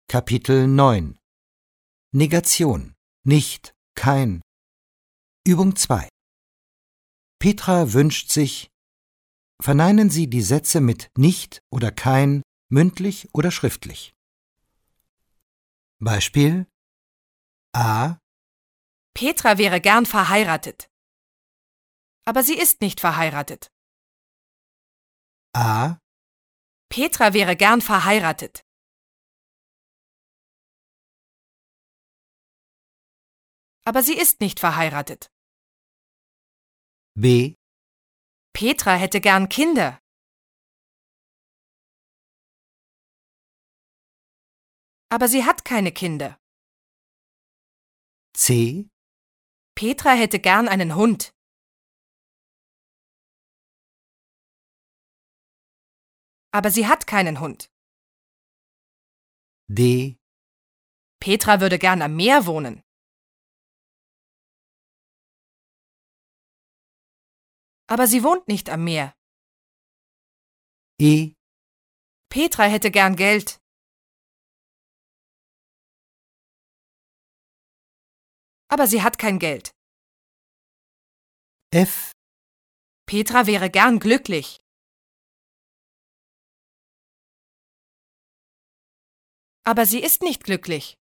Kapitel 9 Negation, nicht, kein. Übung 2. Petra wünscht sich. Verneinen Sie die Sätze mit nicht oder kein, mündlich oder schriftlich. Beispiel A. Petra wäre gern verheiratet. Aber sie ist nicht verheiratet. A. Petra wäre gern verheiratet. Aber sie ist nicht verheiratet. B. Petra hätte gern Kinder. Aber sie hat keine Kinder. C. Petra hätte gern einen Hund. Aber sie hat keinen Hund. D. Petra würde gern am Meer wohnen. Aber sie wohnt nicht am Meer. E. Petra hätte gern Geld. Aber sie hat kein Geld. F. Petra wäre gern glücklich. Aber sie ist nicht glücklich.